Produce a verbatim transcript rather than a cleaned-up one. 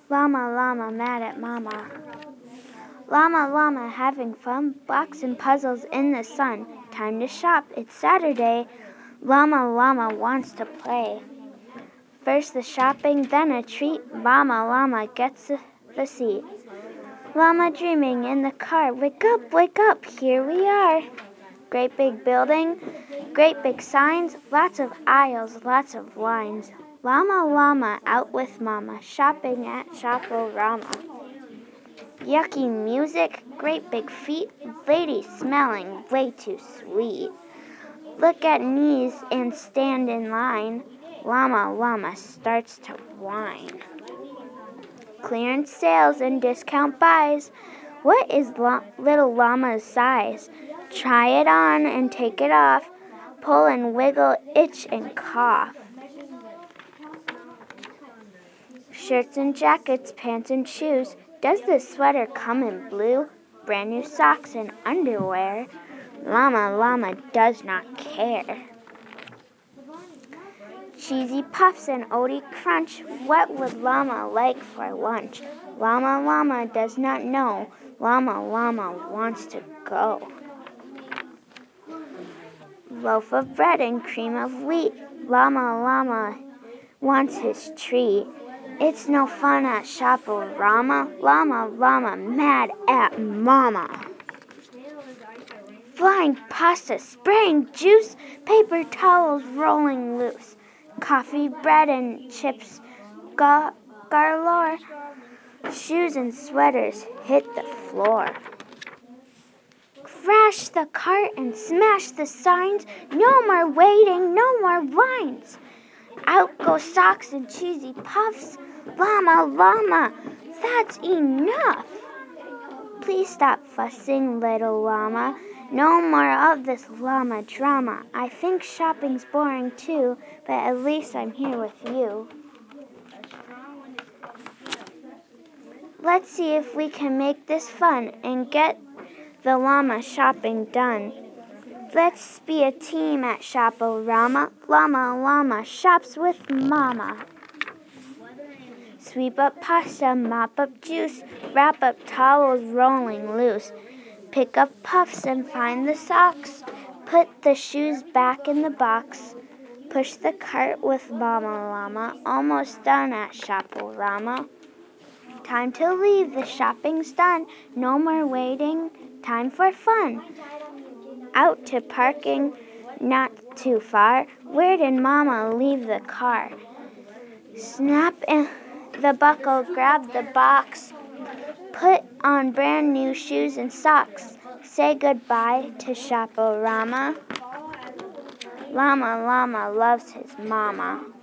Llama, llama, mad at mama. Llama, llama, having fun, blocks and puzzles in the sun. Time to shop, it's Saturday. Llama, llama wants to play. First the shopping, then a treat. Llama, llama gets the seat. Llama dreaming in the car. Wake up, wake up, here we are. Great big building, great big signs, lots of aisles, lots of lines. Llama, llama, out with mama, shopping at Shop-O-Rama. Yucky music, great big feet, lady smelling way too sweet. Look at knees and stand in line. Llama, llama starts to whine. Clearance sales and discount buys. What is lo- little llama's size? Try it on and take it off. Pull and wiggle, itch and cough. Shirts and jackets, pants and shoes. Does this sweater come in blue? Brand new socks and underwear. Llama, llama does not care. Cheesy puffs and oaty crunch. What would llama like for lunch? Llama, llama does not know. Llama, llama wants to go. Loaf of bread and cream of wheat. Llama, llama wants his treat. It's no fun at Shop-O-Rama. Llama, llama mad at mama. Flying pasta, spraying juice, paper towels rolling loose. Coffee, bread, and chips ga- galore. Shoes and sweaters hit the floor. Crash the cart and smash the signs. No more waiting, no more lines. Out go socks and cheesy puffs. Llama, llama, that's enough. Please stop fussing, little llama. No more of this llama drama. I think shopping's boring too, but at least I'm here with you. Let's see if we can make this fun and get the llama shopping done. Let's be a team at Shop-O-Rama. Llama, llama shops with mama. Sweep up pasta, mop up juice, wrap up towels rolling loose. Pick up puffs and find the socks. Put the shoes back in the box. Push the cart with mama llama. Almost done at Shop-O-Rama. Time to leave, the shopping's done. No more waiting, time for fun. Out to parking, not too far. Where did mama leave the car? Snap in the buckle, grab the box. Put on brand new shoes and socks. Say goodbye to Shop-O-Rama. Llama, llama loves his mama.